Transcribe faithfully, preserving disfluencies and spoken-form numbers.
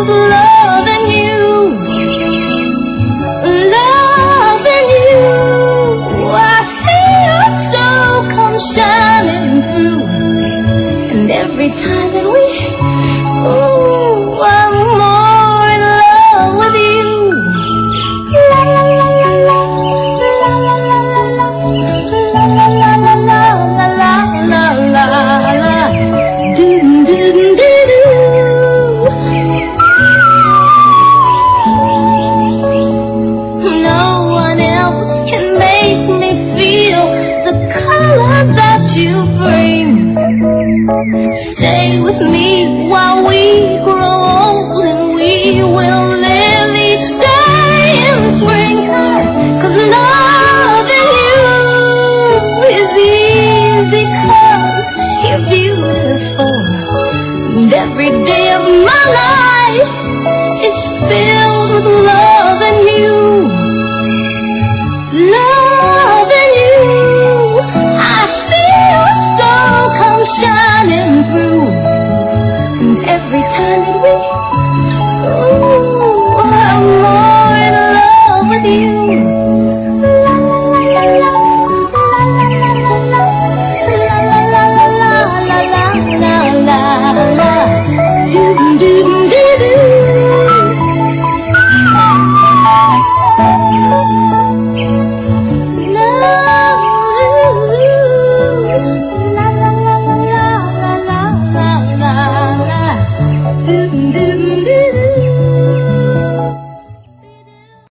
with loving you, loving you. I see your soul come shining through, and every time that we, ooh, I'm more in love with you. La la la la la, la la la la la, la la la la la, do do do do. No one else can make me feel the color that you bring. Stay with me while we grow old, and we will live each day in spring. 'Cause loving you is easy, 'cause you're beautiful, and every day of my life is filled with loving you, loving you. I see your soul come shining through, and every time that we, ooh, I'm more in love with you. La la la la la la la la la la, do do do do do. Love.